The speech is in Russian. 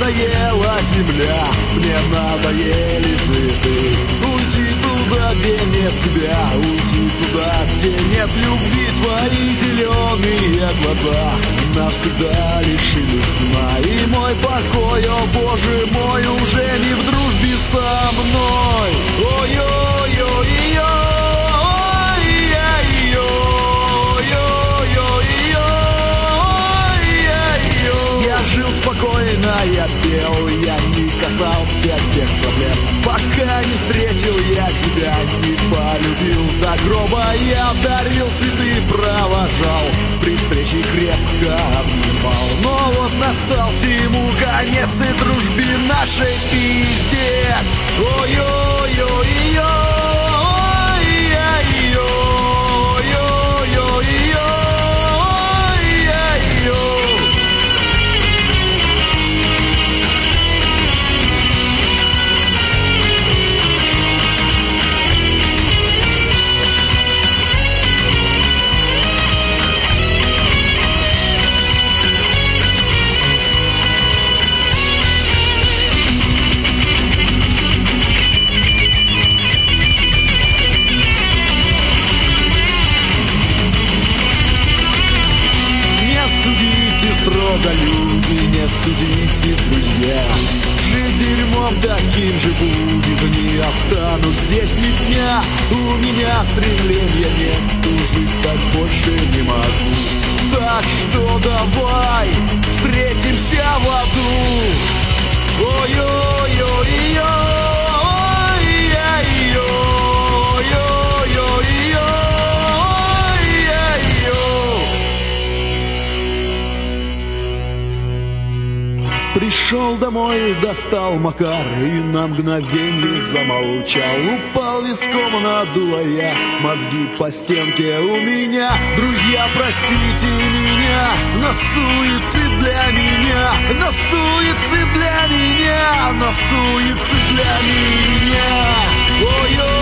надоела земля, мне надоели цветы. Уйти туда, где нет тебя, уйти туда, где нет любви. Твои зеленые глаза навсегда лишили сна. И мой покой, о боже мой, уже не в дружбе со мной. Ой-ой-ой-ой. Жил спокойно, я пел, я не касался тех проблем, пока не встретил я тебя, не полюбил до гроба. Я дарил цветы, провожал, при встрече крепко обнимал. Но вот настал всему конец, и дружбе нашей пиздец. Ой-ой-ой-ой. Строго люди, не судите, друзья. Жизнь дерьмом таким же будет. Не останусь здесь ни дня. У меня стремления нет, жить так больше не могу. Так что давай встретимся в аду. Ой-ой-ой-ой. Пришел домой, достал Макар и на мгновенье замолчал. Упал виском, надуло я, мозги по стенке у меня. Друзья, простите меня, но суицид для меня, но суицид для меня, но суицид для меня. Ой-ой.